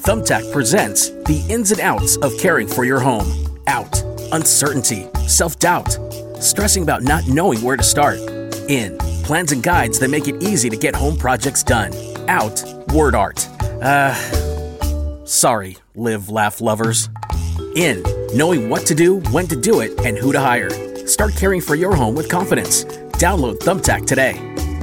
Thumbtack presents the ins and outs of caring for your home. Out, uncertainty, self-doubt, stressing about not knowing where to start. In, plans and guides that make it easy to get home projects done. Out, word art. Sorry, live, laugh lovers. In, knowing what to do, when to do it, and who to hire. Start caring for your home with confidence. Download Thumbtack today.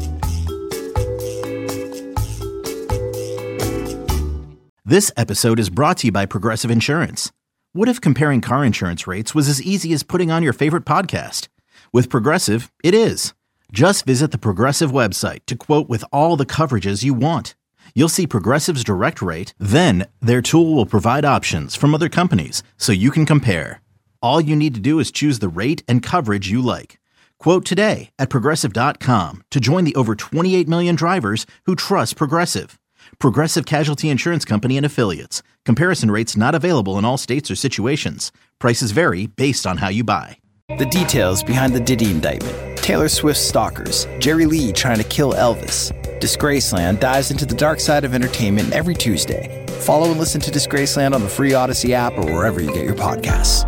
This episode is brought to you by Progressive Insurance. What if comparing car insurance rates was as easy as putting on your favorite podcast? With Progressive, it is. Just visit the Progressive website to quote with all the coverages you want. You'll see Progressive's direct rate, then their tool will provide options from other companies so you can compare. All you need to do is choose the rate and coverage you like. Quote today at Progressive.com to join the over 28 million drivers who trust Progressive. Progressive Casualty Insurance Company and Affiliates. Comparison rates not available in all states or situations. Prices vary based on how you buy. The details behind the Diddy indictment. Taylor Swift's stalkers. Jerry Lee trying to kill Elvis. Disgraceland dives into the dark side of entertainment every Tuesday. Follow and listen to Disgraceland on the free Odyssey app or wherever you get your podcasts.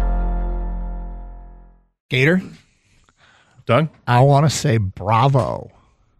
Gator? Doug? I want to say bravo.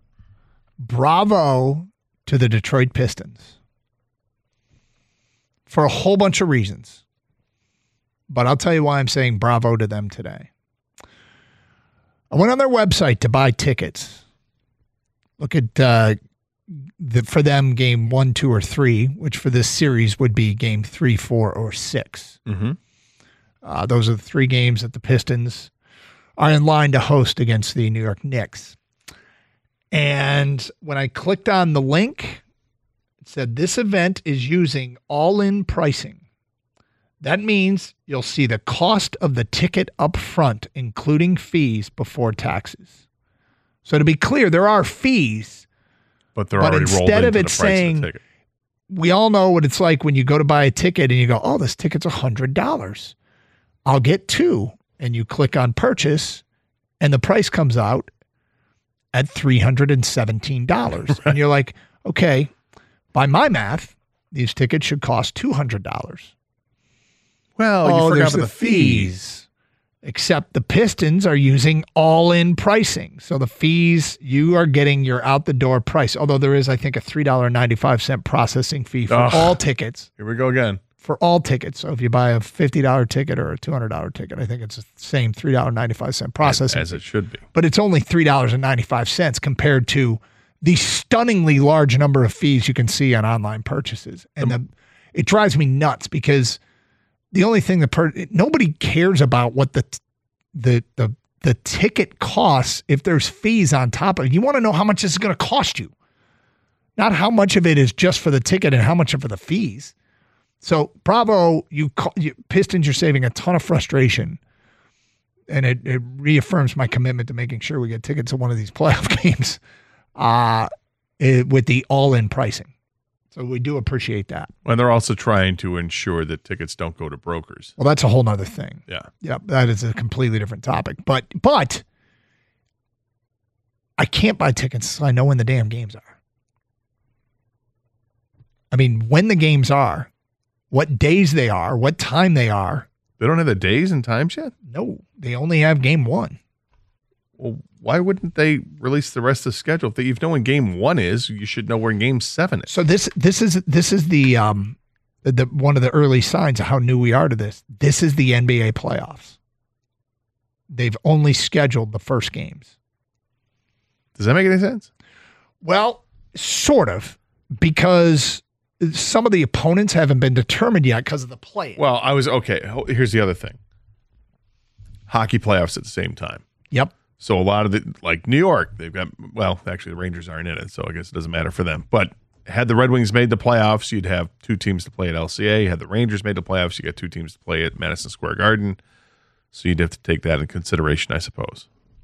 Bravo to the Detroit Pistons. For a whole bunch of reasons. But I'll tell you why I'm saying bravo to them today. I went on their website to buy tickets. Look at for them game 1, 2, or 3, which for this series would be game 3, 4, or 6. Mm-hmm. Those are the 3 games that the Pistons are in line to host against the New York Knicks. And when I clicked on the link, it said this event is using all-in pricing. That means you'll see the cost of the ticket up front, including fees before taxes. So to be clear, there are fees, but they're already rolled instead into of it the price saying, of the ticket. We all know what it's like when you go to buy a ticket and you go, oh, this ticket's $100. I'll get 2. And you click on purchase and the price comes out at $317. Right. And you're like, okay, by my math, these tickets should cost $200. Well, you forgot about the fees. Except the Pistons are using all-in pricing. So the fees, you are getting your out-the-door price. Although there is, I think, a $3.95 processing fee for all tickets. Here we go again. For all tickets. So if you buy a $50 ticket or a $200 ticket, I think it's the same $3.95 processing as it should be. But it's only $3.95 compared to the stunningly large number of fees you can see on online purchases. And it drives me nuts because the only thing nobody cares about what the ticket costs if there's fees on top of it. You want to know how much this is going to cost you, not how much of it is just for the ticket and how much of for the fees. So bravo, you Pistons, you're saving a ton of frustration, and it reaffirms my commitment to making sure we get tickets to one of these playoff games with the all-in pricing. So we do appreciate that. And they're also trying to ensure that tickets don't go to brokers. Well, that's a whole nother thing. Yeah. Yep, that is a completely different topic. But I can't buy tickets until I know when the damn games are. I mean, when the games are, what days they are, what time they are. They don't have the days and times yet? No, they only have game 1. Well, why wouldn't they release the rest of the schedule? If you know when game 1 is, you should know where game 7 is. So this is the one of the early signs of how new we are to this. This is the NBA playoffs. They've only scheduled the first games. Does that make any sense? Well, sort of, because some of the opponents haven't been determined yet because of the play. Well, here's the other thing. Hockey playoffs at the same time. Yep. So a lot of like New York, they've got, well, actually the Rangers aren't in it, so I guess it doesn't matter for them. But had the Red Wings made the playoffs, you'd have 2 teams to play at LCA. Had the Rangers made the playoffs, you got 2 teams to play at Madison Square Garden. So you'd have to take that in consideration, I suppose.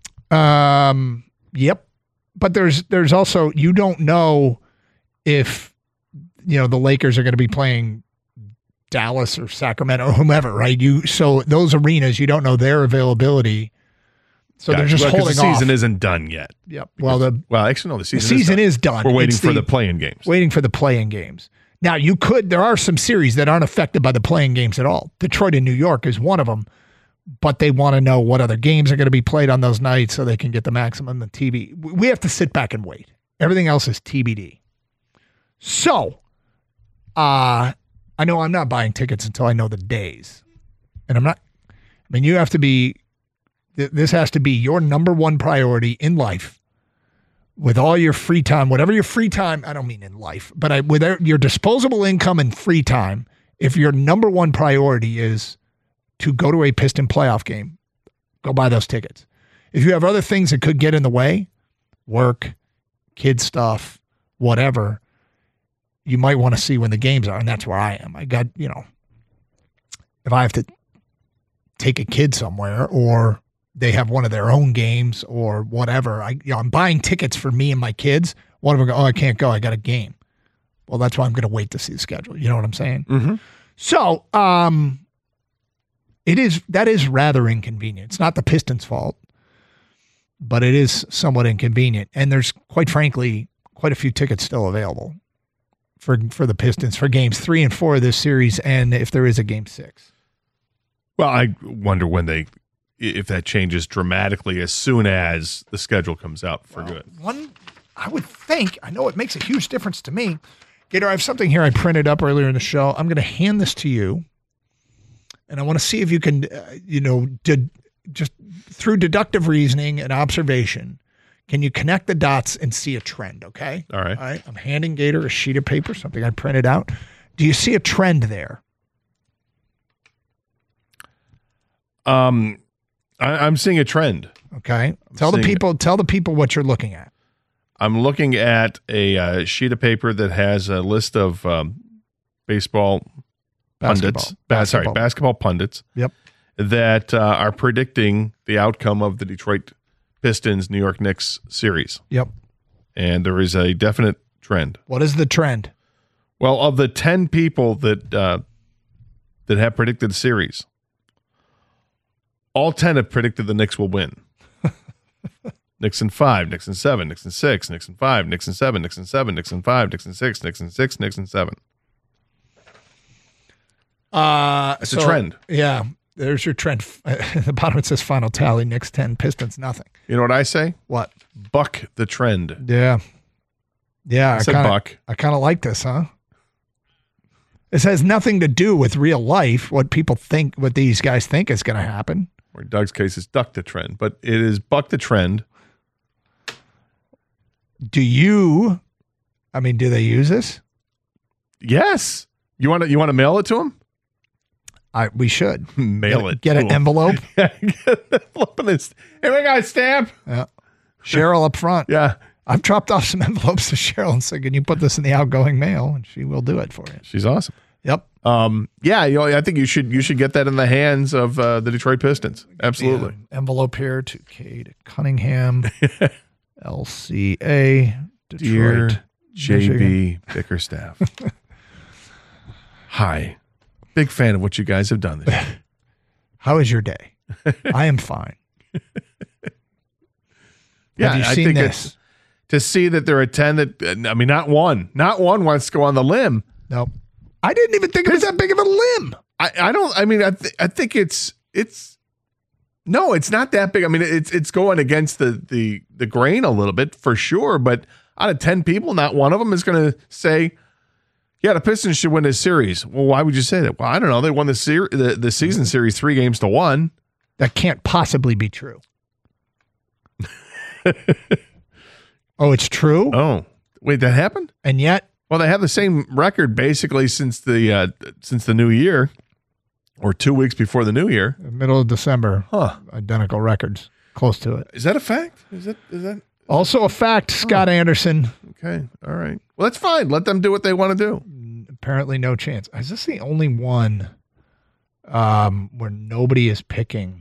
Yep. But there's also, you don't know if, the Lakers are going to be playing Dallas or Sacramento or whomever, right? So those arenas, you don't know their availability. So they're just holding off. The season isn't done yet. Yep. Actually, no, the season is done. We're waiting for the play-in games. Waiting for the play-in games. Now, there are some series that aren't affected by the playing games at all. Detroit and New York is one of them, but they want to know what other games are going to be played on those nights so they can get the maximum on TV. We have to sit back and wait. Everything else is TBD. So, I know I'm not buying tickets until I know the days. And you have to be, this has to be your number one priority in life. With all your free time, whatever your free time, I don't mean in life, but with your disposable income and free time, if your number one priority is to go to a Piston playoff game, go buy those tickets. If you have other things that could get in the way, work, kid stuff, whatever, you might want to see when the games are, and that's where I am. I got, if I have to take a kid somewhere or they have one of their own games or whatever, I'm buying tickets for me and my kids. One of them go, I can't go. I got a game. Well, that's why I'm going to wait to see the schedule. You know what I'm saying? Mm-hmm. So, that is rather inconvenient. It's not the Pistons' fault, but it is somewhat inconvenient. And there's, quite frankly, quite a few tickets still available for the Pistons for games 3 and 4 of this series, and if there is a game 6. Well, I wonder if that changes dramatically as soon as the schedule comes out for good. I would think, I know it makes a huge difference to me. Gator, I have something here I printed up earlier in the show. I'm going to hand this to you, and I want to see if you can, just through deductive reasoning and observation, can you connect the dots and see a trend, okay? All right. I'm handing Gator a sheet of paper, something I printed out. Do you see a trend there? I'm seeing a trend. Okay. Tell the people what you're looking at. I'm looking at a sheet of paper that has a list of basketball pundits. Yep. That are predicting the outcome of the Detroit Pistons New York Knicks series. Yep. And there is a definite trend. What is the trend? Well, of the 10 people that have predicted the series, all 10 have predicted the Knicks will win. Knicks in 5, Knicks in 7, Knicks in 6, Knicks in 5, Knicks in 7, Knicks in 7, Knicks in 5, Knicks in 6, Knicks in 6, Knicks in 7. It's a trend. Yeah. There's your trend. At the bottom it says final tally, Knicks 10, Pistons nothing. You know what I say? What? Buck the trend. Yeah. Yeah. I said buck. I kind of like this, huh? This has nothing to do with real life, what people think, what these guys think is going to happen. Or in Doug's case, it's duck the trend. But it is buck the trend. Do they use this? Yes. You want to mail it to them? We should. Mail it. Get an envelope. Here we got a stamp. Yeah. Cheryl up front. Yeah. I've dropped off some envelopes to Cheryl and said, can you put this in the outgoing mail? And she will do it for you. She's awesome. Yep. I think you should get that in the hands of the Detroit Pistons. Absolutely. Envelope here to Kate Cunningham, LCA, Detroit. Dear JB Bickerstaff. Hi. Big fan of what you guys have done this year. How is your day? I am fine. Yeah, have you seen this? To see that there are 10 that, not one wants to go on the limb. Nope. I didn't even think it was that big of a limb. I think it's not that big. It's going against the grain a little bit for sure, but out of 10 people, not one of them is going to say, yeah, the Pistons should win this series. Well, why would you say that? Well, I don't know. They won the season series 3-1. That can't possibly be true. Oh, it's true? Oh, wait, that happened? And yet? Well, they have the same record basically since the new year, or 2 weeks before the new year. Middle of December. Huh. Identical records. Close to it. Is that a fact? Is that also a fact, Scott Anderson? Okay. All right. Well, that's fine. Let them do what they want to do. Apparently no chance. Is this the only one where nobody is picking?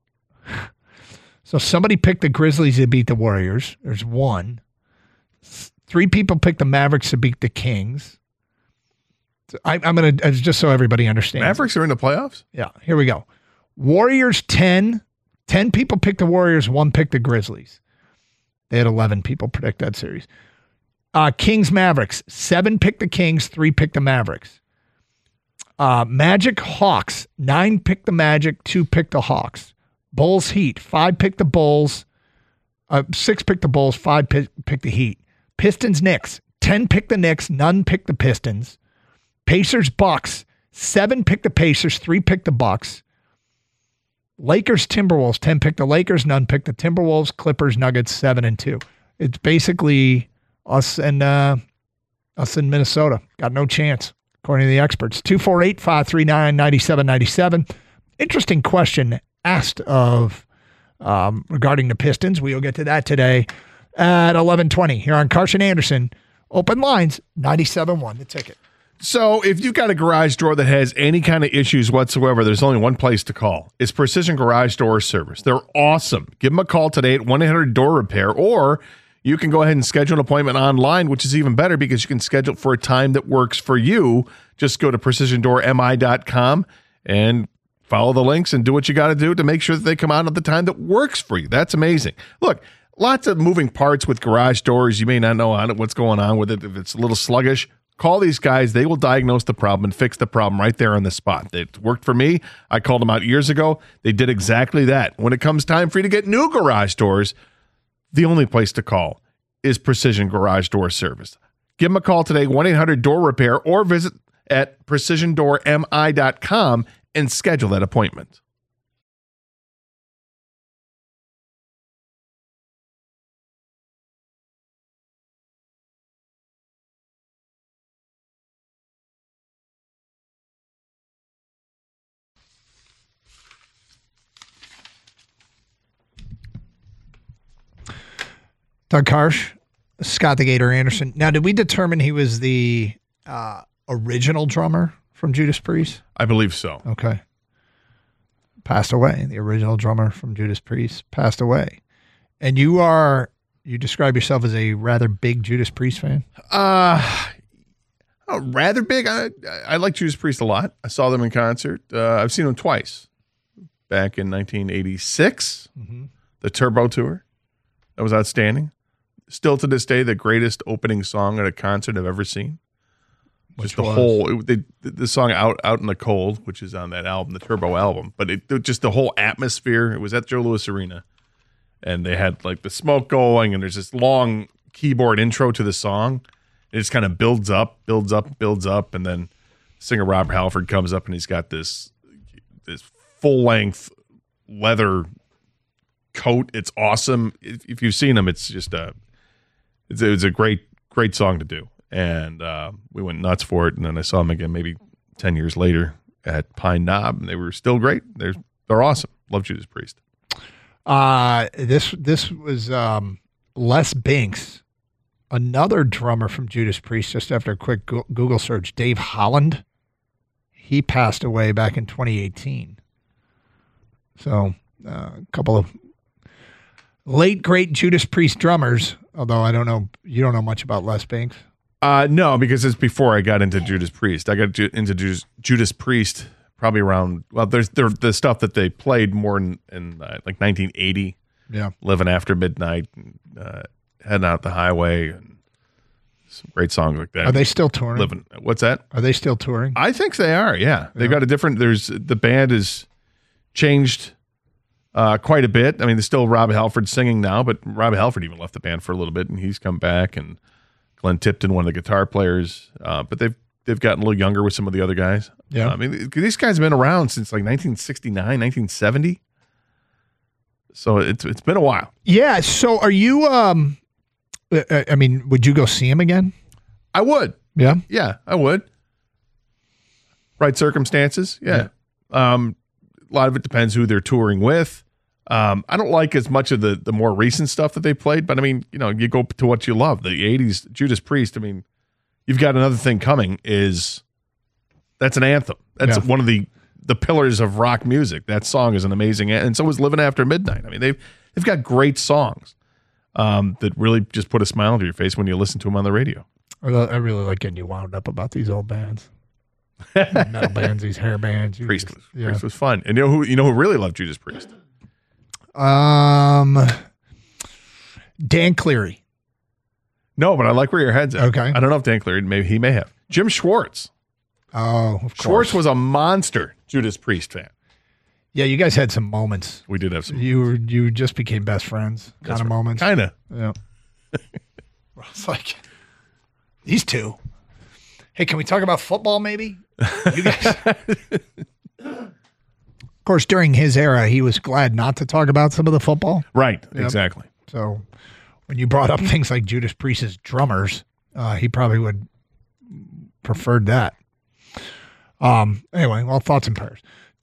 So somebody picked the Grizzlies to beat the Warriors. There's one. 3 people picked the Mavericks to beat the Kings. I'm going to, just so everybody understands. Mavericks are in the playoffs? Yeah, here we go. Warriors 10. 10 people picked the Warriors, 1 picked the Grizzlies. They had 11 people predict that series. Kings Mavericks. 7 pick the Kings, 3 pick the Mavericks. Magic Hawks. 9 pick the Magic, 2 pick the Hawks. Bulls Heat. 5 pick the Bulls. 6 pick the Bulls, 5 pick the Heat. Pistons Knicks. 10 pick the Knicks, none pick the Pistons. Pacers Bucks. 7 pick the Pacers, 3 pick the Bucks. Lakers Timberwolves. 10 pick the Lakers, none pick the Timberwolves. Clippers Nuggets 7-2. It's basically us and Minnesota. Got no chance, according to the experts. 248-539-9797. Interesting question asked of regarding the Pistons. We'll get to that today at 11:20 here on Carson Anderson. Open lines, 97.1 The Ticket. So if you've got a garage door that has any kind of issues whatsoever, there's only one place to call. It's Precision Garage Door Service. They're awesome. Give them a call today at 1-800-DOOR-REPAIR, or you can go ahead and schedule an appointment online, which is even better because you can schedule it for a time that works for you. Just go to precisiondoormi.com and follow the links and do what you got to do to make sure that they come out at the time that works for you. That's amazing. Look, lots of moving parts with garage doors. You may not know what's going on with it. If it's a little sluggish, call these guys. They will diagnose the problem and fix the problem right there on the spot. It worked for me. I called them out years ago. They did exactly that. When it comes time for you to get new garage doors, the only place to call is Precision Garage Door Service. Give them a call today, 1-800-DOOR-REPAIR, or visit at precisiondoormi.com and schedule that appointment. Doug Karsh, Scott the Gator Anderson. Now, did we determine he was the original drummer from Judas Priest? I believe so. Okay. Passed away. The original drummer from Judas Priest passed away. And you describe yourself as a rather big Judas Priest fan? Rather big. I like Judas Priest a lot. I saw them in concert. I've seen them twice. Back in 1986, the Turbo Tour. That was outstanding. Still to this day, the greatest opening song at a concert I've ever seen. Just the song "Out in the Cold," which is on that album, the Turbo album. But just the whole atmosphere. It was at Joe Louis Arena, and they had like the smoke going, and there's this long keyboard intro to the song. It just kind of builds up, and then singer Rob Halford comes up, and he's got this full length leather coat. It's awesome. If you've seen him, it's just it's a great song to do. And we went nuts for it. And then I saw them again maybe 10 years later at Pine Knob, and they were still great. They're awesome. Love Judas Priest. This was Les Binks, another drummer from Judas Priest, just after a quick Google search. Dave Holland, he passed away back in 2018. So a couple of late great Judas Priest drummers, although you don't know much about Les Binks. No, because it's before I got into Judas Priest. I got into Judas Priest probably around, there's the stuff that they played more in like 1980. Yeah. Living After Midnight, Heading Out the Highway, and some great songs like that. Are they still touring? What's that? Are they still touring? I think they are, yeah. They've got the band has changed quite a bit. I mean, there's still Rob Halford singing now, but Rob Halford even left the band for a little bit, and he's come back, and Glenn Tipton, one of the guitar players. But they've gotten a little younger with some of the other guys. Yeah. I mean, these guys have been around since like 1969, 1970. So it's been a while. Yeah. So are you, I mean, would you go see him again? I would. Yeah. Yeah, I would. Right circumstances. Yeah. A lot of it depends who they're touring with. I don't like as much of the more recent stuff that they played, but I mean, you go to what you love. The 80s Judas Priest, I mean, You've Got Another Thing Coming that's an anthem. That's one of the pillars of rock music. That song is an amazing, and so is Living After Midnight. I mean, they've got great songs that really just put a smile on your face when you listen to them on the radio. I really like getting you wound up about these old bands. Metal bands, these hair bands. Priest was fun. And you know who really loved Judas Priest? Dan Cleary. No, but I like where your head's at. Okay. I don't know if Dan Cleary, maybe he may have. Jim Schwartz. Oh, of course. Schwartz was a monster Judas Priest fan. Yeah, you guys had some moments. We did have some. You just became best friends kind of moments. Kind of. Yeah. It's like these two. Hey, can we talk about football maybe? You guys. Of course, during his era, he was glad not to talk about some of the football. Right, Yep. exactly. So when you brought up things like Judas Priest's drummers, he probably would preferred that. Anyway, all thoughts and prayers.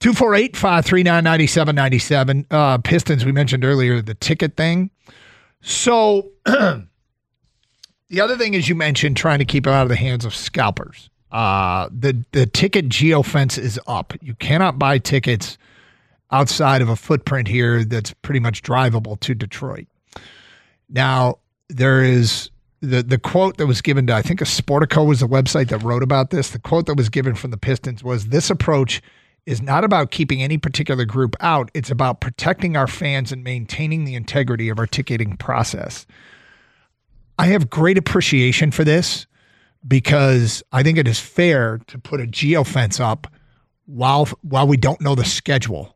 248-539-9797. Pistons, we mentioned earlier, the ticket thing. So the other thing is you mentioned trying to keep it out of the hands of scalpers. The ticket geofence is up. You cannot buy tickets outside of a footprint here that's pretty much drivable to Detroit. Now, there is the quote that was given to, I think, Sportico was the website that wrote about this. The quote that was given from the Pistons was, "This approach is not about keeping any particular group out. It's about protecting our fans and maintaining the integrity of our ticketing process." I have great appreciation for this because I think it is fair to put a geofence up while we don't know the schedule.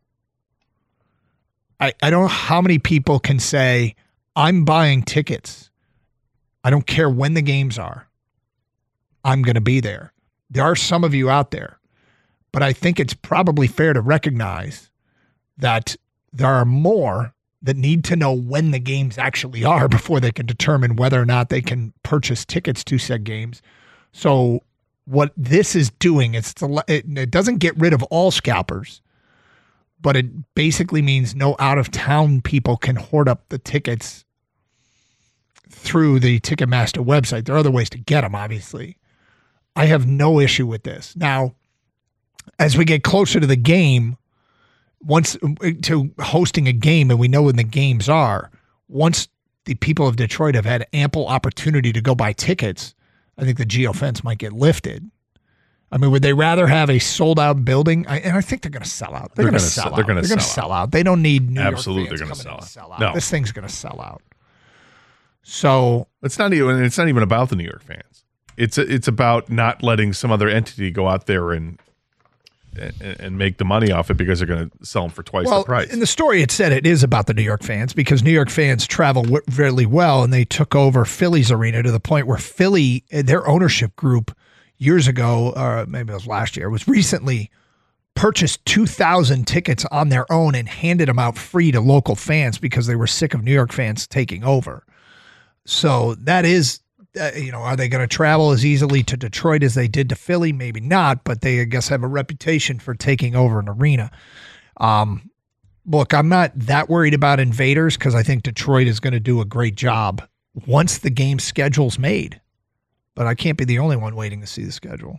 I don't know how many people can say, I'm buying tickets. I don't care when the games are. I'm going to be there. There are some of you out there, but I think it's probably fair to recognize that there are more that need to know when the games actually are before they can determine whether or not they can purchase tickets to said games. So what this is doing, it doesn't get rid of all scalpers, but it basically means no out-of-town people can hoard up the tickets through the Ticketmaster website. There are other ways to get them, obviously. I have no issue with this. Now, as we get closer to the game, once to hosting a game and we know when the games are, once the people of Detroit have had ample opportunity to go buy tickets, I think the geofence might get lifted. I mean, would they rather have a sold-out building? And I think they're going to sell out. They're going to sell out. They're going to sell out. They don't need New Absolutely, York they're fans going coming to in sell to out. sell out. No. This thing's going to sell out. So It's not even about the New York fans. It's about not letting some other entity go out there and make the money off it because they're going to sell them for twice the price. In the story, it said it is about the New York fans because New York fans travel really well, and they took over Philly's arena to the point where Philly, their ownership group years ago, or maybe it was last year, was recently purchased 2,000 tickets on their own and handed them out free to local fans because they were sick of New York fans taking over. So that is, are they going to travel as easily to Detroit as they did to Philly? Maybe not, but they, I guess, have a reputation for taking over an arena. Look, I'm not that worried about invaders because I think Detroit is going to do a great job once the game schedule's made. But I can't be the only one waiting to see the schedule.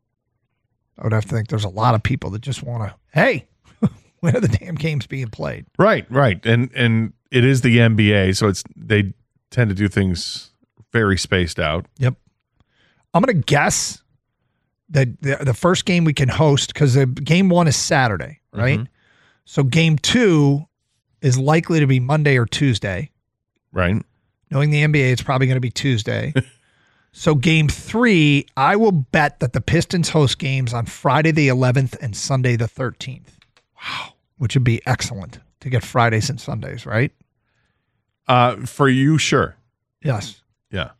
I would have to think there's a lot of people that just want to, hey, when are the damn games being played? Right. And it is the NBA, so they tend to do things very spaced out. Yep. I'm going to guess that the first game we can host, because game 1 is Saturday, right? Mm-hmm. So game 2 is likely to be Monday or Tuesday. Right. Knowing the NBA, it's probably going to be Tuesday. So game 3, I will bet that the Pistons host games on Friday the 11th and Sunday the 13th. Wow. Which would be excellent to get Fridays and Sundays, right? For you, sure. Yes. Yeah.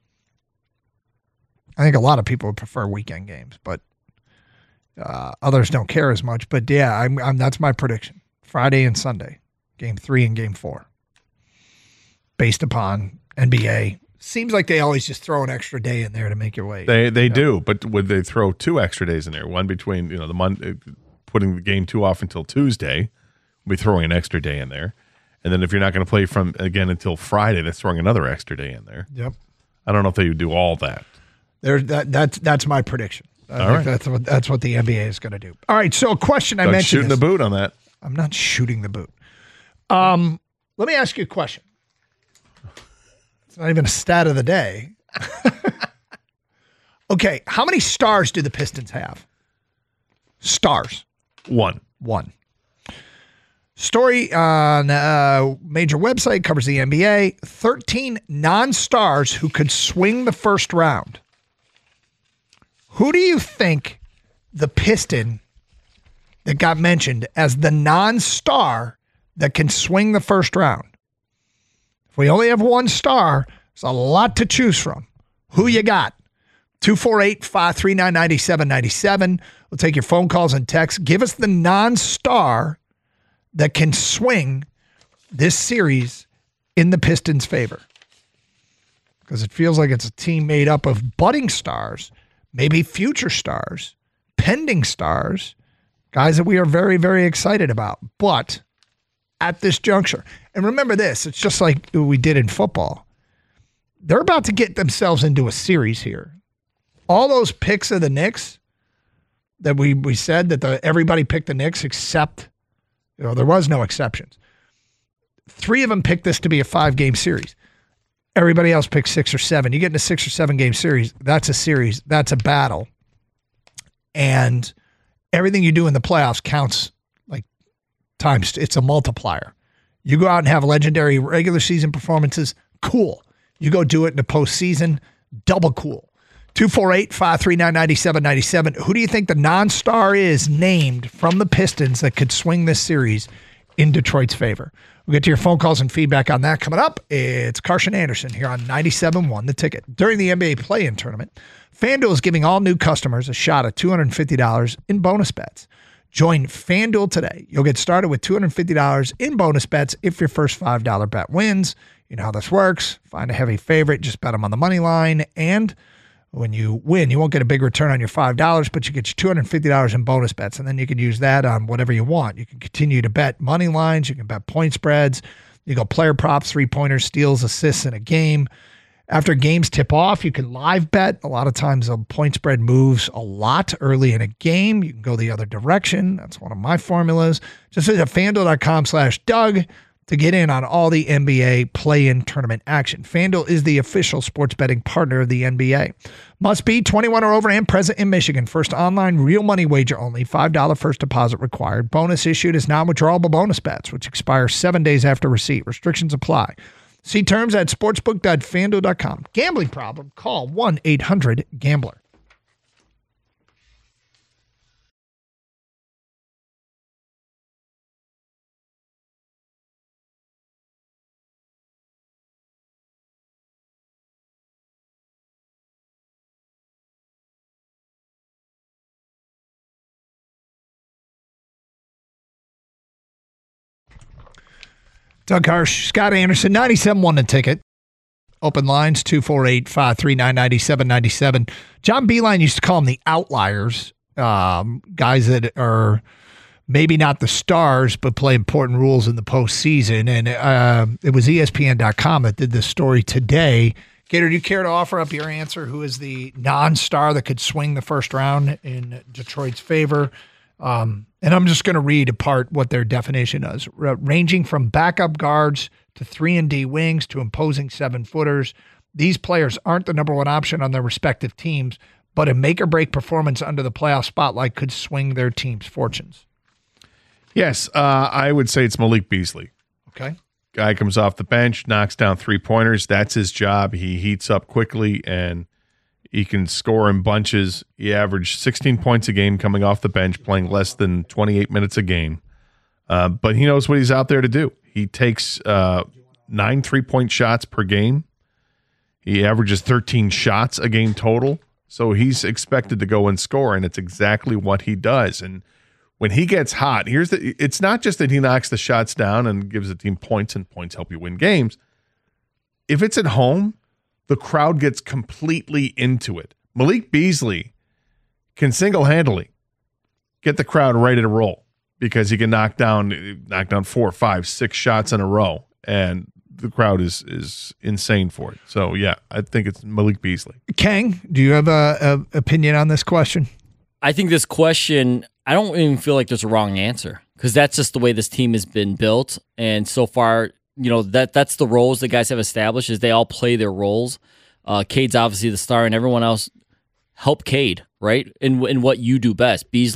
I think a lot of people would prefer weekend games, but others don't care as much. But yeah, I'm that's my prediction. Friday and Sunday, game 3 and game 4, based upon NBA. Seems like they always just throw an extra day in there to make your way. They do, but would they throw 2 extra days in there? One between the Monday, putting the game 2 off until Tuesday, we'll be throwing an extra day in there, and then if you're not going to play from again until Friday, that's throwing another extra day in there. Yep. I don't know if they would do all that. That's my prediction. I think that's what the NBA is going to do. All right. So a question I mentioned. Shooting the boot on that. I'm not shooting the boot. Let me ask you a question. It's not even a stat of the day. Okay. How many stars do the Pistons have? Stars. 1. Story on a major website covers the NBA. 13 non-stars who could swing the first round. Who do you think the Piston that got mentioned as the non-star that can swing the first round? If we only have one star, there's a lot to choose from. Who you got? 248-539-9797. We'll take your phone calls and texts. Give us the non-star that can swing this series in the Pistons' favor. Because it feels like it's a team made up of budding stars, maybe future stars, pending stars, guys that we are very, very excited about. But at this juncture, and remember this, it's just like we did in football. They're about to get themselves into a series here. All those picks of the Knicks that we said that everybody picked the Knicks except, there was no exceptions. 3 of them picked this to be a 5-game series. Everybody else picked 6 or 7. You get in a 6 or 7 game series, that's a series, that's a battle. And everything you do in the playoffs counts like times, it's a multiplier. You go out and have legendary regular season performances, cool. You go do it in the postseason, double cool. 248-539-9797. Who do you think the non-star is named from the Pistons that could swing this series in Detroit's favor? We'll get to your phone calls and feedback on that coming up. It's Carson Anderson here on 97.1 The Ticket. During the NBA play-in tournament, FanDuel is giving all new customers a shot at $250 in bonus bets. Join FanDuel today. You'll get started with $250 in bonus bets if your first $5 bet wins. You know how this works. Find a heavy favorite, just bet them on the money line, and when you win, you won't get a big return on your $5, but you get your $250 in bonus bets, and then you can use that on whatever you want. You can continue to bet money lines. You can bet point spreads. You go player props, three-pointers, steals, assists in a game. After games tip off, you can live bet. A lot of times the point spread moves a lot early in a game. You can go the other direction. That's one of my formulas. Just visit FanDuel.com/Doug to get in on all the NBA play-in tournament action. FanDuel is the official sports betting partner of the NBA. Must be 21 or over and present in Michigan. First online real money wager only. $5 first deposit required. Bonus issued is non-withdrawable bonus bets, which expire 7 days after receipt. Restrictions apply. See terms at sportsbook.fanduel.com. Gambling problem? Call 1-800-GAMBLER. Doug Harsh, Scott Anderson, 97.1 The Ticket. Open lines, 248-539-9797. John Beilein used to call them the outliers, guys that are maybe not the stars, but play important roles in the postseason. And it was ESPN.com that did this story today. Gator, do you care to offer up your answer? Who is the non-star that could swing the first round in Detroit's favor? And I'm just going to read apart what their definition is. Ranging from backup guards to 3-and-D wings to imposing 7-footers. These players aren't the number one option on their respective teams, but a make-or-break performance under the playoff spotlight could swing their team's fortunes. Yes, I would say it's Malik Beasley. Okay. Guy comes off the bench, knocks down 3-pointers. That's his job. He heats up quickly, and he can score in bunches. He averaged 16 points a game coming off the bench, playing less than 28 minutes a game. But he knows what he's out there to do. He takes 9 3-point shots per game. He averages 13 shots a game total. So he's expected to go and score, and it's exactly what he does. And when he gets hot, it's not just that he knocks the shots down and gives the team points, and points help you win games. If it's at home, the crowd gets completely into it. Malik Beasley can single-handedly get the crowd ready to roll because he can knock down 4, 5, 6 shots in a row, and the crowd is insane for it. So, yeah, I think it's Malik Beasley. Kang, do you have an opinion on this question? I think this question, I don't even feel like there's a wrong answer because that's just the way this team has been built, and so far – that's the roles the guys have established is they all play their roles. Cade's obviously the star, and everyone else help Cade, right? In what you do best. Beasley,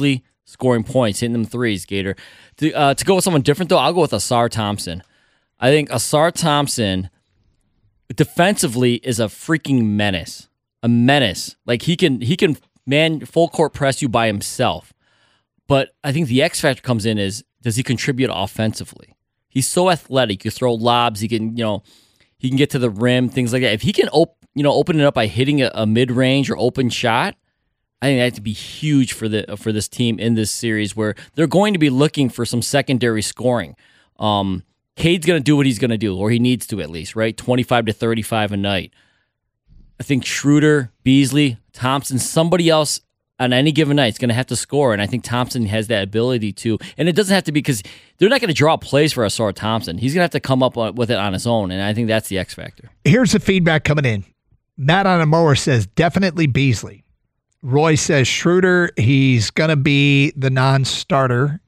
scoring points, hitting them threes, Gator. To go with someone different, though, I'll go with Ausar Thompson. I think Ausar Thompson defensively is a freaking menace. A menace. Like he can full court press you by himself. But I think the X factor comes in is, does he contribute offensively? He's so athletic. You throw lobs. He can get to the rim, things like that. If he can open it up by hitting a mid range or open shot, I think that'd be huge for this team in this series where they're going to be looking for some secondary scoring. Cade's going to do what he's going to do, or he needs to at least, right? 25 to 35 a night. I think Schroeder, Beasley, Thompson, somebody else on any given night is going to have to score, and I think Thompson has that ability to. And it doesn't have to be because they're not going to draw plays for Ausar Thompson. He's going to have to come up with it on his own, and I think that's the X factor. Here's the feedback coming in. Matt on a mower says definitely Beasley. Roy says Schroeder, he's going to be the non-starter.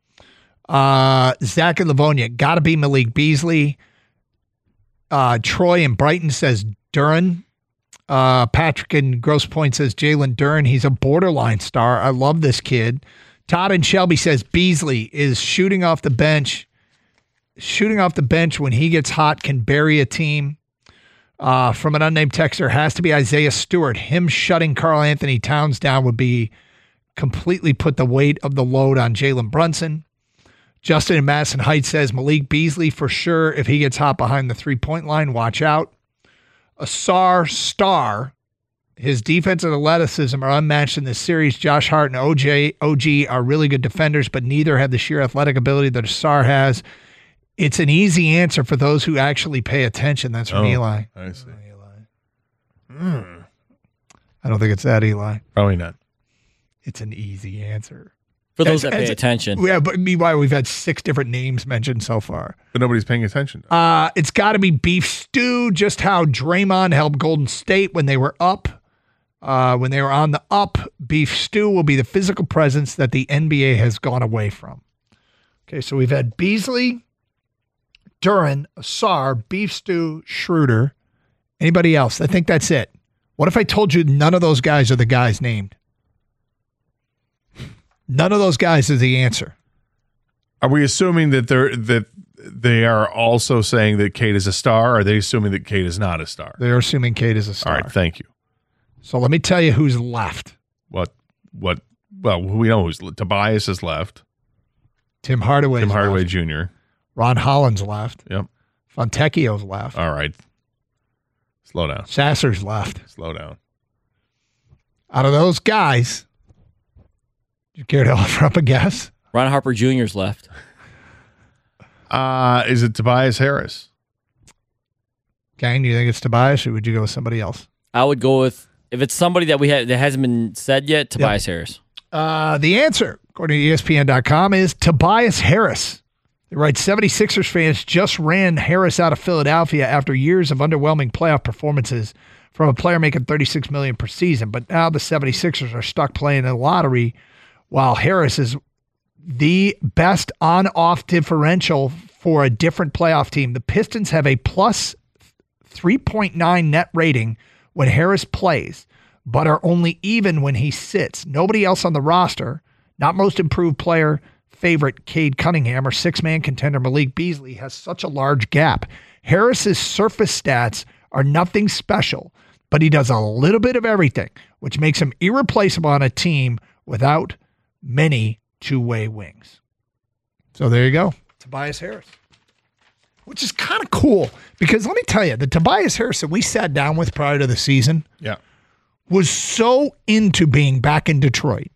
Zach and Livonia, got to be Malik Beasley. Troy in Brighton says Duren. Patrick in Grosse Pointe says Jalen Duren. He's a borderline star. I love this kid. Todd in Shelby says Beasley is shooting off the bench. Shooting off the bench when he gets hot can bury a team. From an unnamed texter, has to be Isaiah Stewart. Him shutting Karl Anthony Towns down would be completely put the weight of the load on Jalen Brunson. Justin in Madison Heights says Malik Beasley for sure. If he gets hot behind the three-point line, watch out. Ausar Star, his defense and athleticism are unmatched in this series. Josh Hart and OG are really good defenders, but neither have the sheer athletic ability that Ausar has. It's an easy answer for those who actually pay attention. That's from Eli. I see. I don't think it's that, Eli. Probably not. It's an easy answer. For those that pay attention. Yeah, but meanwhile, we've had 6 different names mentioned so far. But nobody's paying attention. It's got to be Beef Stew, just how Draymond helped Golden State when they were up. When they were on the up, Beef Stew will be the physical presence that the NBA has gone away from. Okay, so we've had Beasley, Duren, Ausar, Beef Stew, Schroeder. Anybody else? I think that's it. What if I told you none of those guys are the guys named? None of those guys is the answer. Are we assuming that they are also saying that Cade is a star? Or are they assuming that Cade is not a star? They're assuming Cade is a star. All right, thank you. So let me tell you who's left. What? Well, we know who's Tobias is left. Tim Hardaway left. Jr. Ron Holland's left. Yep. Fontecchio's left. All right. Slow down. Sasser's left. Slow down. Out of those guys, do you care to offer up a guess? Ron Harper Jr.'s left. Is it Tobias Harris? Gang, do you think it's Tobias, or would you go with somebody else? I would go with, if it's somebody that that hasn't been said yet, Tobias Harris. The answer, according to ESPN.com, is Tobias Harris. They write 76ers fans just ran Harris out of Philadelphia after years of underwhelming playoff performances from a player making $36 million per season. But now the 76ers are stuck playing the lottery while Harris is the best on-off differential for a different playoff team. The Pistons have a plus 3.9 net rating when Harris plays, but are only even when he sits. Nobody else on the roster, not most improved player, favorite Cade Cunningham, or six-man contender Malik Beasley, has such a large gap. Harris's surface stats are nothing special, but he does a little bit of everything, which makes him irreplaceable on a team without many two-way wings. So there you go. Tobias Harris. Which is kind of cool, because let me tell you, the Tobias Harris that we sat down with prior to the season was so into being back in Detroit,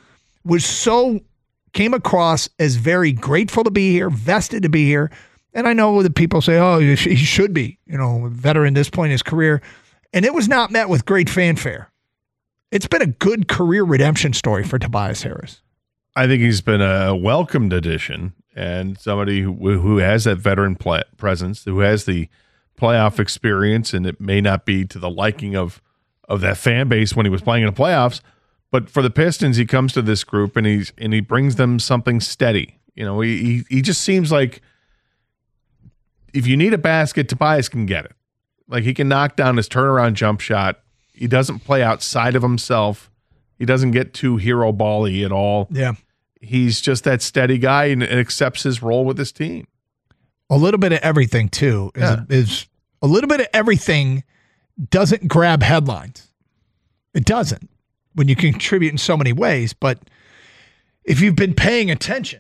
came across as very grateful to be here, vested to be here. And I know that people say, oh, he should be, a veteran at this point in his career. And it was not met with great fanfare. It's been a good career redemption story for Tobias Harris. I think he's been a welcomed addition and somebody who has that veteran presence, who has the playoff experience, and it may not be to the liking of that fan base when he was playing in the playoffs. But for the Pistons, he comes to this group and he brings them something steady. He just seems like if you need a basket, Tobias can get it. Like, he can knock down his turnaround jump shot. He doesn't play outside of himself. He doesn't get too hero ball-y at all. Yeah. he's just that steady guy and accepts his role with his team. A little bit of everything, too, is a little bit of everything doesn't grab headlines. It doesn't when you contribute in so many ways. But if you've been paying attention,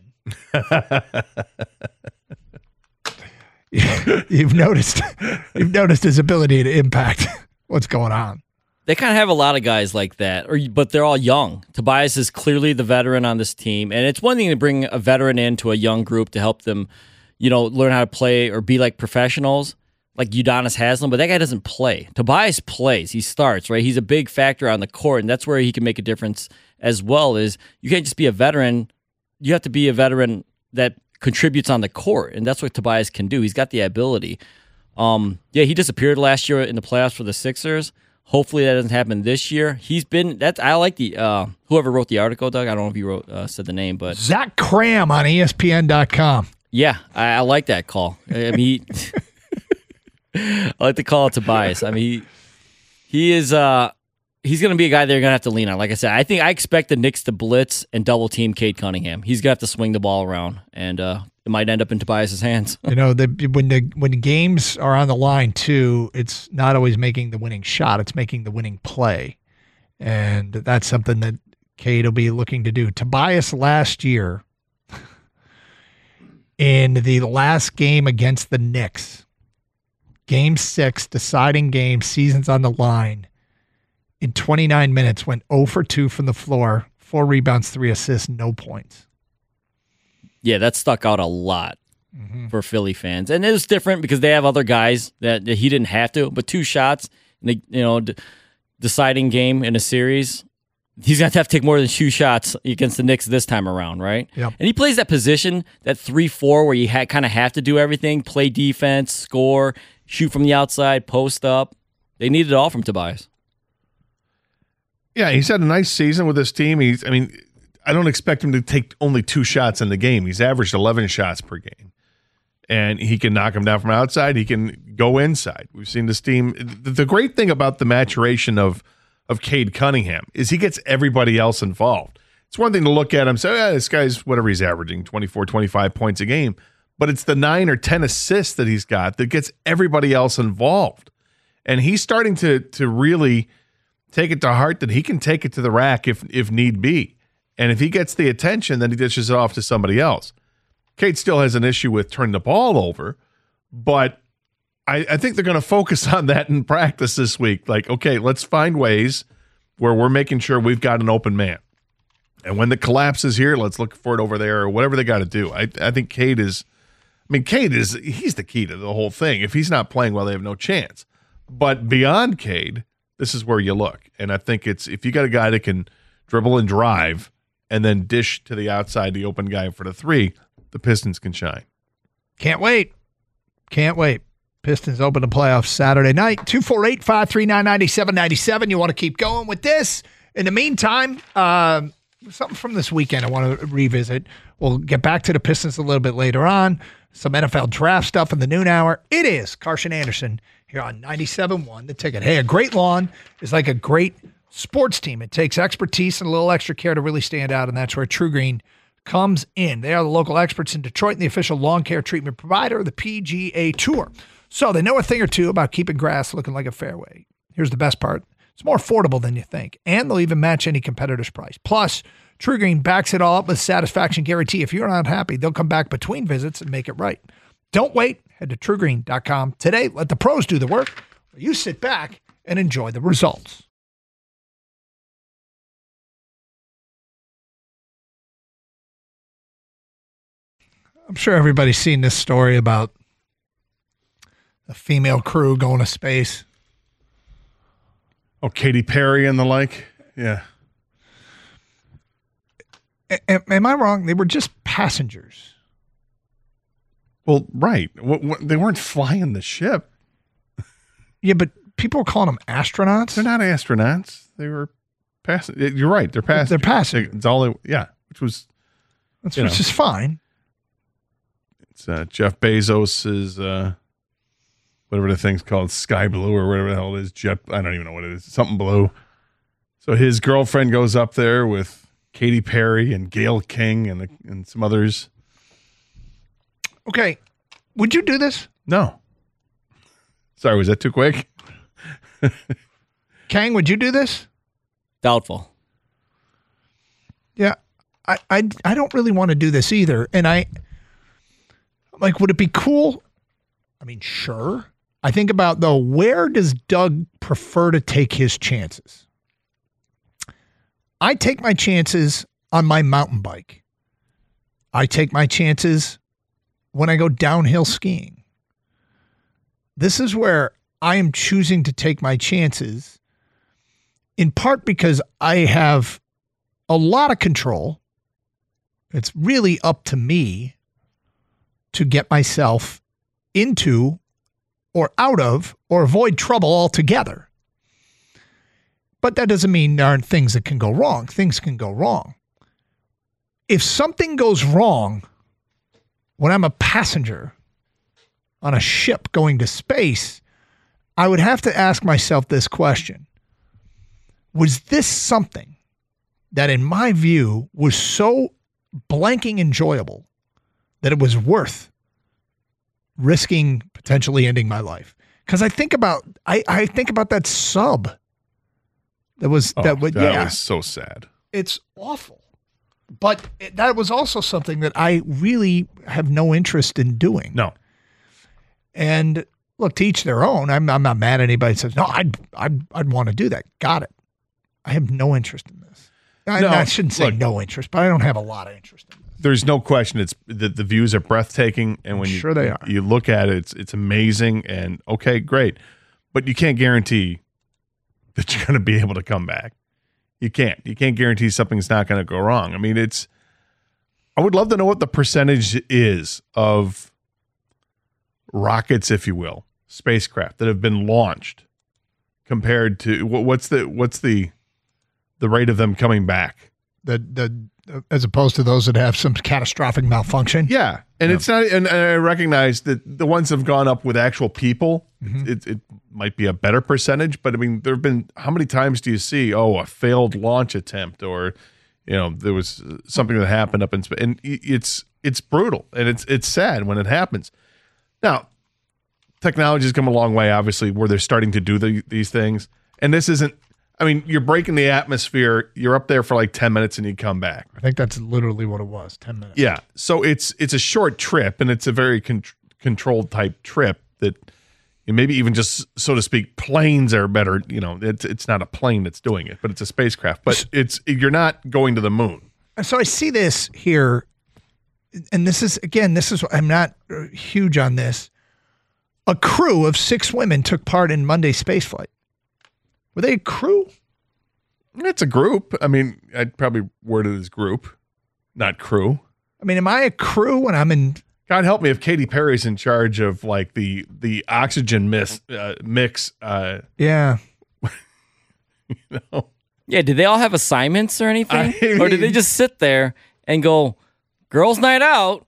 you've noticed his ability to impact what's going on. They kind of have a lot of guys like that, but they're all young. Tobias is clearly the veteran on this team, and it's one thing to bring a veteran into a young group to help them, learn how to play or be like professionals, like Udonis Haslem, but that guy doesn't play. Tobias plays. He starts, right? He's a big factor on the court, and that's where he can make a difference as well. Is you can't just be a veteran. You have to be a veteran that contributes on the court, and that's what Tobias can do. He's got the ability. He disappeared last year in the playoffs for the Sixers. Hopefully that doesn't happen this year. I like the whoever wrote the article, Doug. I don't know if you said the name, but Zach Cram on ESPN.com. Yeah, I like that call. I mean, I like the call of Tobias. I mean, he is he's going to be a guy they're going to have to lean on. Like I said, I expect the Knicks to blitz and double team Cade Cunningham. He's going to have to swing the ball around, and it might end up in Tobias's hands. When the games are on the line too, it's not always making the winning shot; it's making the winning play, and that's something that Cade will be looking to do. Tobias last year, in the last game against the Knicks, Game 6, deciding game, season's on the line. In 29 minutes, went 0 for 2 from the floor, 4 rebounds, 3 assists, no points. Yeah, that stuck out a lot for Philly fans. And it was different because they have other guys that he didn't have to, but 2 shots in the deciding game in a series, he's going to have to take more than 2 shots against the Knicks this time around, right? Yep. And he plays that position, that 3-4, where you kind of have to do everything, play defense, score, shoot from the outside, post up. They need it all from Tobias. Yeah, he's had a nice season with his team. I don't expect him to take only 2 shots in the game. He's averaged 11 shots per game. And he can knock them down from outside. He can go inside. We've seen this team. The great thing about the maturation of Cade Cunningham is he gets everybody else involved. It's one thing to look at him and say, this guy's whatever he's averaging, 24, 25 points a game. But it's the 9 or 10 assists that he's got that gets everybody else involved. And he's starting to really take it to heart that he can take it to the rack if need be. And if he gets the attention, then he dishes it off to somebody else. Cade still has an issue with turning the ball over, but I think they're going to focus on that in practice this week. Like, okay, let's find ways where we're making sure we've got an open man. And when the collapse is here, let's look for it over there or whatever they got to do. I think Cade is he's the key to the whole thing. If he's not playing well, they have no chance. But beyond Cade, this is where you look. And I think it's if you got a guy that can dribble and drive and then dish to the outside, the open guy for the 3, the Pistons can shine. Can't wait. Pistons open the playoffs Saturday night. 248-539-9797. You want to keep going with this? In the meantime, something from this weekend I want to revisit. We'll get back to the Pistons a little bit later on. Some NFL draft stuff in the noon hour. It is Carson Anderson here on 97.1 The Ticket. Hey, a great lawn is like a great sports team. It takes expertise and a little extra care to really stand out, and that's where True Green comes in. They are the local experts in Detroit and the official lawn care treatment provider of the PGA Tour. So they know a thing or two about keeping grass looking like a fairway. Here's the best part. It's more affordable than you think, and they'll even match any competitor's price. Plus, True Green backs it all up with satisfaction guarantee. If you're not happy, they'll come back between visits and make it right. Don't wait. Head to truegreen.com today. Let the pros do the work. You sit back and enjoy the results. I'm sure everybody's seen this story about a female crew going to space. Oh, Katy Perry and the like? Yeah. Am I wrong? They were just passengers. Well, right. They weren't flying the ship. Yeah, but people were calling them astronauts. They're not astronauts. They were passengers. You're right. They're passengers. They're passengers. It's all. Yeah, which is fine. It's Jeff Bezos's whatever the thing's called, Sky Blue or whatever the hell it is. I don't even know what it is. Something blue. So his girlfriend goes up there with Katy Perry and Gayle King and some others. Okay. Would you do this? No. Sorry, was that too quick? Kang, would you do this? Doubtful. Yeah. I don't really want to do this either. And like, would it be cool? I mean, sure. I think about, though, where does Doug prefer to take his chances? I take my chances on my mountain bike. I take my chances when I go downhill skiing. This is where I am choosing to take my chances, in part because I have a lot of control. It's really up to me to get myself into or out of or avoid trouble altogether. But that doesn't mean there aren't things that can go wrong. Things can go wrong. If something goes wrong when I'm a passenger on a ship going to space, I would have to ask myself this question. Was this something that, in my view, was so blanking enjoyable that it was worth risking potentially ending my life? Because I think about that sub. That was so sad. It's awful. But that was also something that I really have no interest in doing. No. And look, to each their own. I'm not mad at anybody that says, no, I'd want to do that. Got it. I have no interest in this. I shouldn't say no interest, but I don't have a lot of interest in this. There's no question. It's the views are breathtaking, and when they are. You look at it, it's amazing, and okay, great, but you can't guarantee that you're going to be able to come back. You can't guarantee something's not going to go wrong. I mean, I would love to know what the percentage is of rockets, if you will, spacecraft that have been launched compared to what's the rate of them coming back. As opposed to those that have some catastrophic malfunction. Yeah. And it's not, and I recognize that the ones that have gone up with actual people, it might be a better percentage, but I mean, there have been, how many times do you see, a failed launch attempt, or, there was something that happened up in space, and it's brutal, and it's sad when it happens. Now, technology has come a long way, obviously, where they're starting to do these things, and this isn't, I mean, you're breaking the atmosphere. You're up there for like 10 minutes and you come back. I think that's literally what it was, 10 minutes. Yeah. So it's a short trip, and it's a very controlled type trip that maybe even just, so to speak, planes are better. It's not a plane that's doing it, but it's a spacecraft. But you're not going to the moon. So I see this here, and this is I'm not huge on this. A crew of 6 women took part in Monday's spaceflight. Were they a crew? It's a group. I mean, I'd probably word it as group, not crew. I mean, am I a crew when I'm in? God help me if Katy Perry's in charge of like the oxygen mix. Yeah. Yeah. Did they all have assignments or anything? I mean, or did they just sit there and go, girls' night out?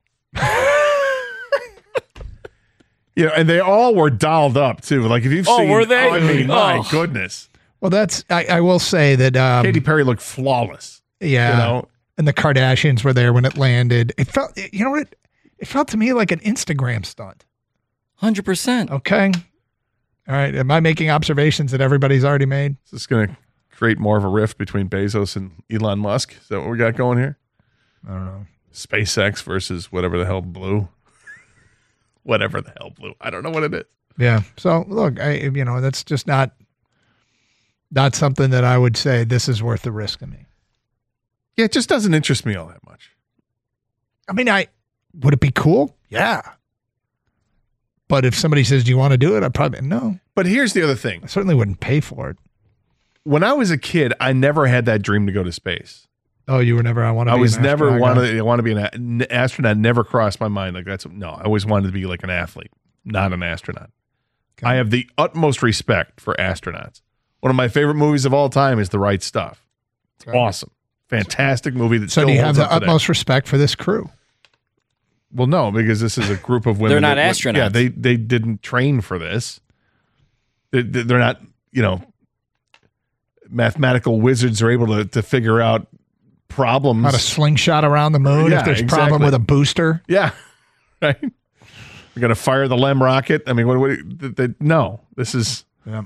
And they all were dolled up too. Like if you've seen, were they? I mean, my goodness. Well, I will say that Katy Perry looked flawless. Yeah. And the Kardashians were there when it landed. It felt, it felt to me like an Instagram stunt. 100%. Okay. All right. Am I making observations that everybody's already made? Is this going to create more of a rift between Bezos and Elon Musk? Is that what we got going here? I don't know. SpaceX versus whatever the hell Blue. Whatever the hell Blue. I don't know what it is. Yeah. So look, that's just not something that I would say this is worth the risk to me. Yeah, it just doesn't interest me all that much. I mean, would it be cool? Yeah. But if somebody says, do you want to do it? I'd probably, no. But here's the other thing. I certainly wouldn't pay for it. When I was a kid, I never had that dream to go to space. Oh, you were never, I want to be an astronaut. I want to be an astronaut. Never crossed my mind. Like I always wanted to be like an athlete, not an astronaut. Okay. I have the utmost respect for astronauts. One of my favorite movies of all time is The Right Stuff. It's awesome. Fantastic movie. That so do you have the utmost respect for this crew? Well, no, because this is a group of women. They're not astronauts. Yeah, they didn't train for this. They're not, mathematical wizards are able to figure out problems. How to slingshot around the moon if there's a problem with a booster. Yeah, right. We're going to fire the LEM rocket. I mean, no, this is. Yeah.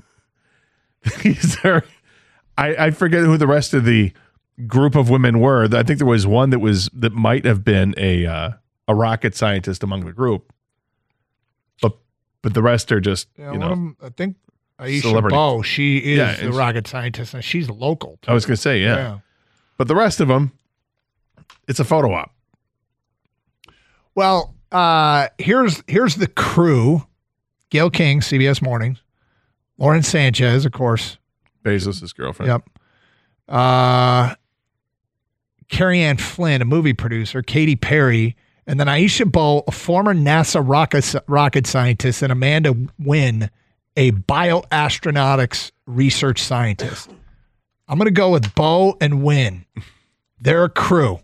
I forget who the rest of the group of women were. I think there was one that might have been a rocket scientist among the group, but the rest are just I think Aisha celebrity. Bowe. She is the rocket scientist, and she's local. Too. I was going to say, yeah, but the rest of them, it's a photo op. Well, here's the crew: Gayle King, CBS Mornings; Lauren Sanchez, of course, Bezos' girlfriend. Yep. Carrie Ann Flynn, a movie producer; Katy Perry, and then Aisha Bowe, a former NASA rocket scientist; and Amanda Wynn, a bioastronautics research scientist. I'm going to go with Bowe and Wynn. They're a crew.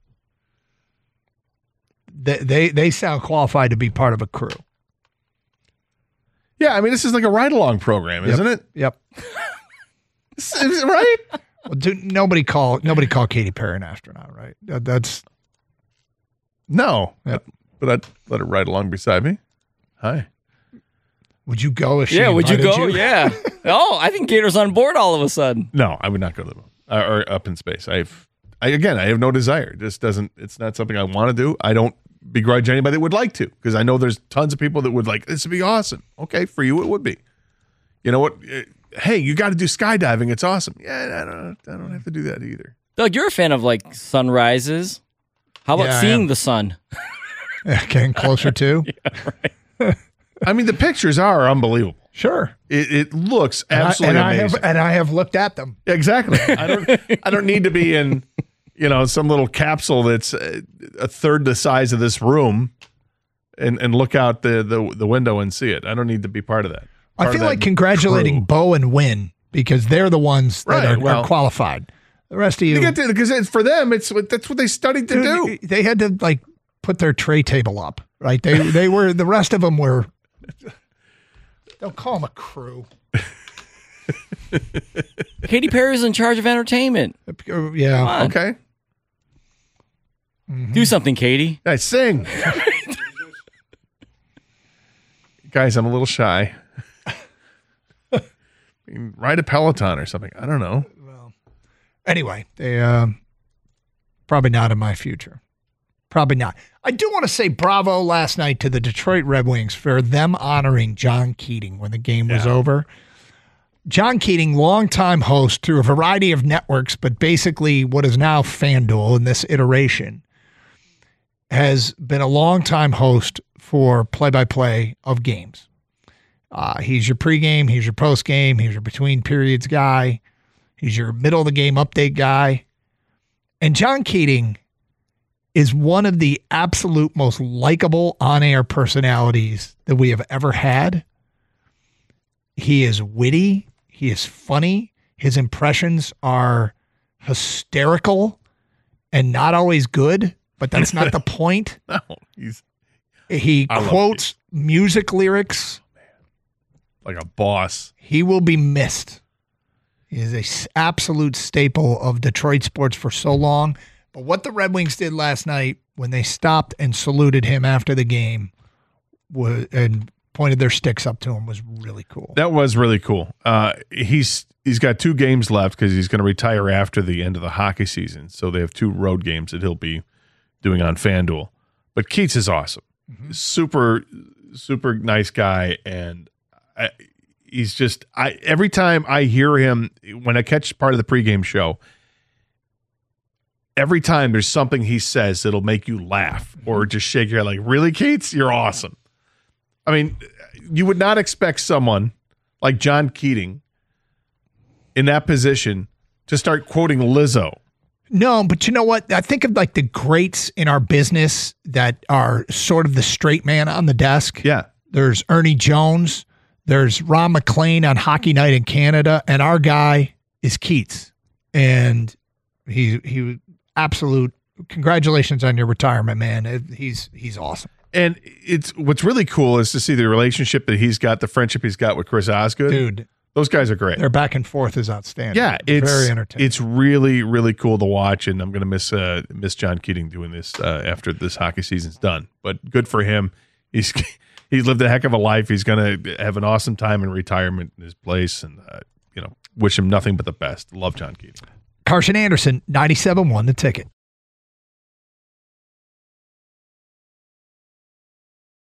They sound qualified to be part of a crew. Yeah, I mean, this is like a ride-along program, isn't it? Yep. Right? Well, nobody call Katy Perry an astronaut, right? That's no. Yep. But I'd let her ride along beside me. Hi. Would you go if she would you invited go? Yeah. Oh, I think Gator's on board all of a sudden. No, I would not go to the moon or up in space. I have no desire. It's not something I want to do. I don't begrudge anybody that would like to, because I know there's tons of people that would like, this would be awesome. Okay, for you it would be. You know what? Hey, you got to do skydiving. It's awesome. Yeah, I don't have to do that either. Doug, you're a fan of like sunrises. How about seeing the sun? Getting closer to? Yeah, right. I mean, the pictures are unbelievable. Sure. It looks absolutely amazing. I have looked at them. Exactly. I don't need to be in, some little capsule that's a third the size of this room and look out the window and see it. I don't need to be part of that. I feel like congratulating Bowe and Wynn, because they're the ones that are qualified. The rest of you, because for them, that's what they studied to do. They had to like put their tray table up, right? They were, the rest of them were. Don't call them a crew. Katy Perry's in charge of entertainment. Yeah. Okay. Mm-hmm. Do something, Katy. I sing. Guys, I'm a little shy. Ride a Peloton or something. I don't know. Well, anyway, they probably not in my future. Probably not. I do want to say bravo last night to the Detroit Red Wings for them honoring John Keating when the game was over. John Keating, longtime host through a variety of networks, but basically what is now FanDuel in this iteration, has been a longtime host for play-by-play of games. He's your pregame, he's your postgame, he's your between periods guy, he's your middle of the game update guy. And John Keating is one of the absolute most likable on-air personalities that we have ever had. He is witty. He is funny. His impressions are hysterical and not always good, but that's not the point. No, he quotes music lyrics like a boss. He will be missed. He is an absolute staple of Detroit sports for so long. But what the Red Wings did last night when they stopped and saluted him after the game and pointed their sticks up to him was really cool. That was really cool. He's got 2 games left because he's going to retire after the end of the hockey season. So they have 2 road games that he'll be doing on FanDuel. But Keats is awesome. Mm-hmm. Super, super nice guy. And he's just, every time I hear him, when I catch part of the pregame show, every time there's something he says that'll make you laugh or just shake your head like, really, Keats? You're awesome. I mean, you would not expect someone like John Keating in that position to start quoting Lizzo. No, but you know what? I think of like the greats in our business that are sort of the straight man on the desk. Yeah. There's Ernie Jones. There's Ron McLean on Hockey Night in Canada. And our guy is Keats. And he absolute congratulations on your retirement, man. He's awesome. And what's really cool is to see the relationship that he's got, the friendship he's got with Chris Osgood. Dude. Those guys are great. Their back and forth is outstanding. Yeah, it's very entertaining. It's really, really cool to watch, and I'm going to miss John Keating doing this after this hockey season's done. But good for him. He's lived a heck of a life. He's going to have an awesome time in retirement in his place, and wish him nothing but the best. Love John Keating. Carson Anderson, 97.1 The Ticket.